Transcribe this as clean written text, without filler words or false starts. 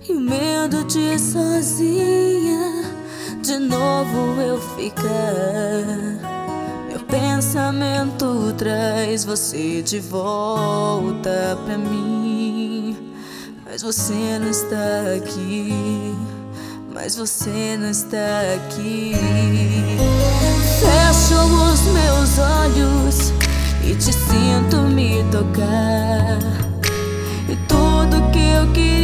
E o medo de sozinha de novo eu ficar. Meu pensamento traz você de volta pra mim. Mas você não está aqui. Mas você não está aqui. Fecho os meus olhos e te sinto me tocar. E tudo que eu queria